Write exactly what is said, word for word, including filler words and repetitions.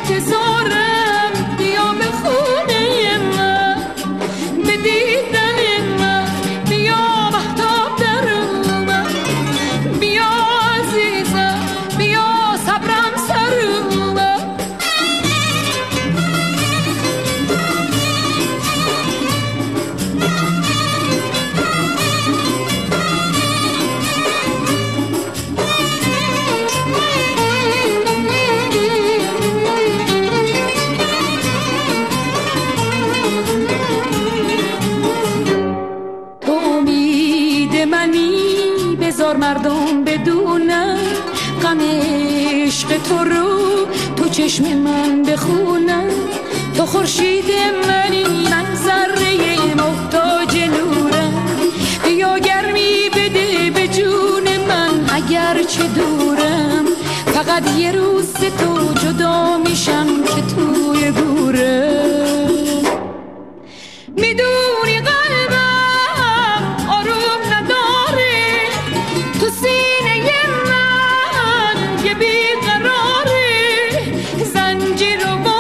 انتظارم، بیا به خونه من، به دیدن من، بیا مهتاب در من، بیا عزیزم، بیا صبرم سر من. بذار مردم بدونن غم عشق تو رو تو چشم من بخونن. تو خورشید منی، من ذره محتاج نورم، بیا گرمی بده به جون من اگر چه دورم. فقط یه روز تو جدا میشم که توی گورم. میدونی قلبم آروم نداره، تو سینه من یه بیقراره، زنجیر و